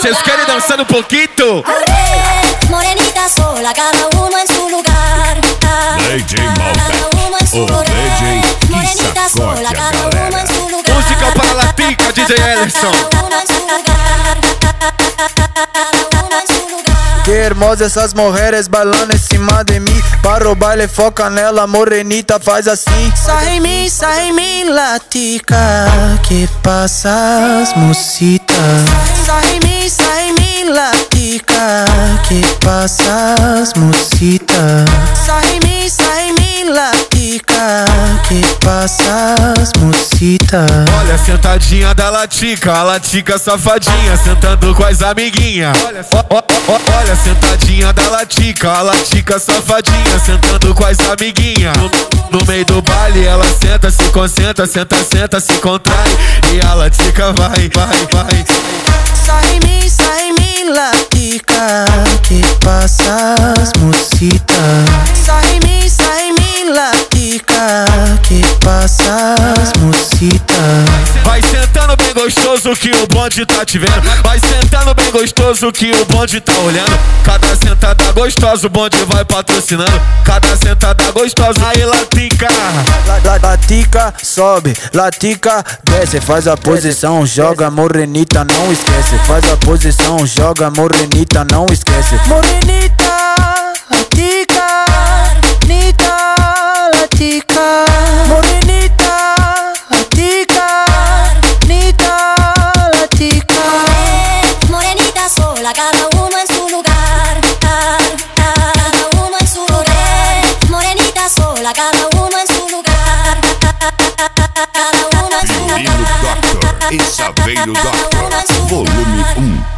Vocês querem dançar um pouquinho? Morenita sola, cada uma em seu lugar. DJ Malbec, o DJ que sacode a galera. Música para a Latica, DJ Ellison. Que hermosa essas mulheres bailando em cima de mim. Para o baile foca nela, morenita faz assim. Sai em mim, Latica. Que passa, mocita? Sai em mim, Latica. Que passa, mocita? Sai em mim, Latica. Que passa, mocita? Olha a sentadinha da Latica, a Latica safadinha, sentando com as amiguinhas. Olha a sentadinha da Latica, a Latica safadinha, sentando com as amiguinhas. No meio do baile ela senta, se concentra, senta, se contrai. E a Latica vai. Sai em mim, Latica. Que passa, mocita? Sai em mim, Latica. Que passa, mocita? Vai sentando bem gostoso que o bonde tá te vendo. Vai sentando bem gostoso que o bonde tá olhando. Cada sentada gostosa o bonde vai patrocinando. Cada sentada gostosa, aí Latica. Latica sobe, Latica desce. Faz a posição, joga morenita, não esquece. Faz a posição, joga morenita, não esquece. Morenita, Latica, Nita, Latica. Morenita, Latica, Nita, Latica. Morenita sola, cada uma em seu lugar. Cada uma em seu lugar. Morenita sola, cada uma em seu lugar. Cada uma em seu lugar. Menino Doctor e Saveiro Doctor, volume 1.